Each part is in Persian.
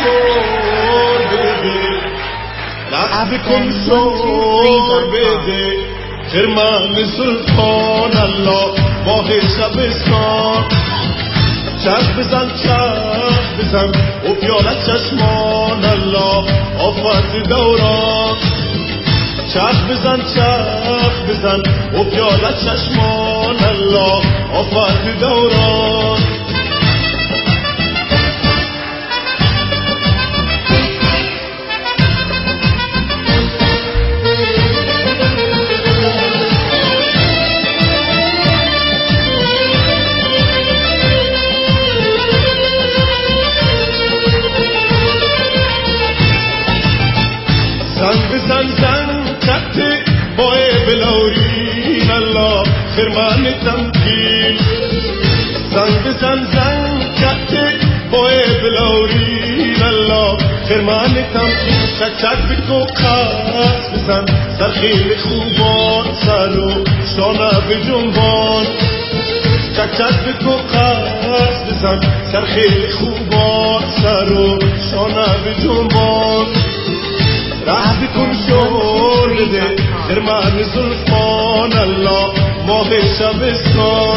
شور بده لحظه کن شور بده خرمن زلفان الله ماه شبستان چرخ بزن و پیالت چشمان الله آفت دوران چرخ بزن و پیالت چشمان الله آفت دوران زن کتی بای بلورین الله خرمان تمکین زن کتی بای بلورین الله خرمان تمکین چک بکو قصد بزن در خیل خوبان سرو شانه به جنبان چک بکو قصد بزن در خیل خوبان سرو شانه به جنبان رحم کن شور بده خرمن زلفان الله ماه شبستان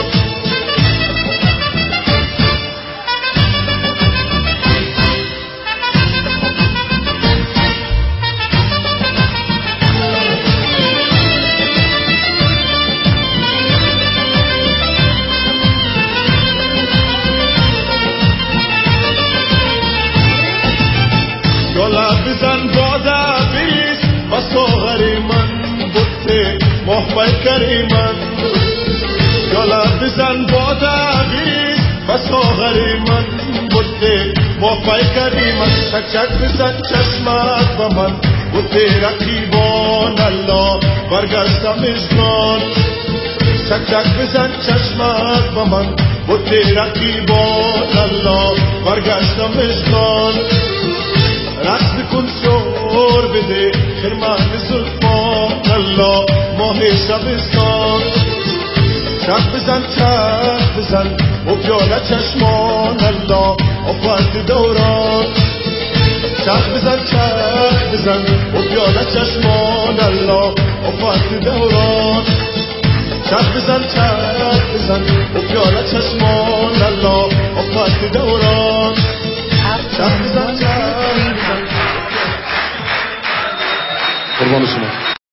گلا بزن بادا بیس و ساغر من بوده محبت کریمن گلا بزن بادا بیس و ساغر من بوده محبت کریمن چک بزن چشمت و من بوده رقیبان الله برگشتم اشکان چک بزن چشمت و من بوده رقیبان الله برگشتم اشکان رقص کن شور بده خرمن زلفان الله ماه شبستان چرخ بزن و پیالت چشمان الله آفت دوران چرخ بزن و پیالت چشمان الله آفت دوران چرخ بزن و پیالت چشمان الله آفت دوران چرخ بزن قربان شما.